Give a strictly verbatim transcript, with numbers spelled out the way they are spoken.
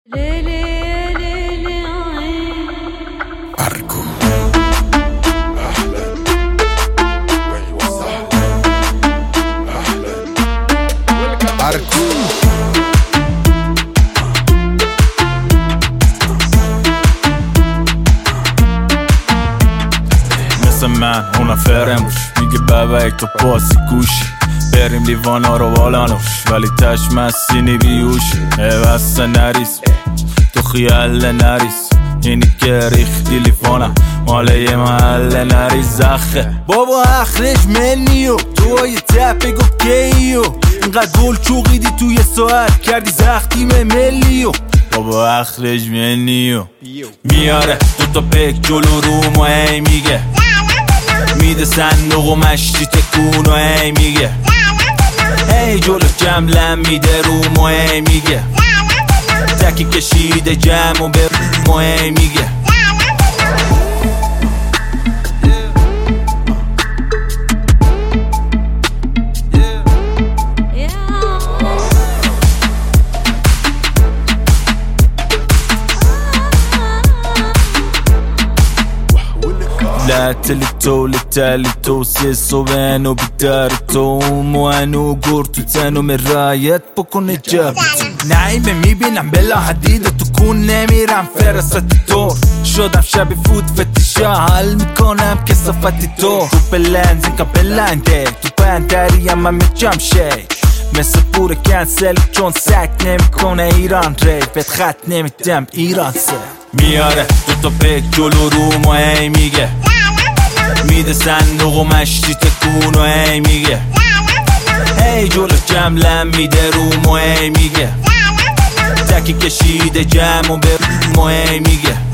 أرجو أحلى وأيوة صح أحلى أرجو مثل من اونا فرموش میگه بابا یک تو پاسی گوشی بریم لیوانا رو بالانوش ولی تش مسینی بیوشی بسته نریس تو خیال نریس اینی که ریختی لیوانا ماله یه محل نریس زخه بابا اخرج منیو تو های تپه گفت کیو اینقدر گل چوقیدی توی ساعت کردی زختیم ملیو بابا اخرج منیو میاره دو تا پک جلو روم و ای میگه میده صندوق و مشتی تکون و ای میگه ای جلو جملم میده روم و ای میگه تکی کشیده جمع و به روم و ای میگه لا تلتو لتالتو سيسو بانو بدارتو موانو قورتو تانو من رايت بكون اجابتو نعيمة میبینم بلا حدیده تو کونه میرم فرست دور شدم شبی فوت فتیشا حل میکنم کسافتی تو تو بلنز اینکا بلنده تو بندری اما میجم شی مثل پور کنسل چون سک نمیکنه ایران ریفت خط نمیدم ایران سه میاره دو تا پک جلو روم و ای میگه میده صندوق و مشتی تکون و ای میگه ای جلو جملم میده روم و ای میگه تکی کشیده جمع و به روم و ای میگه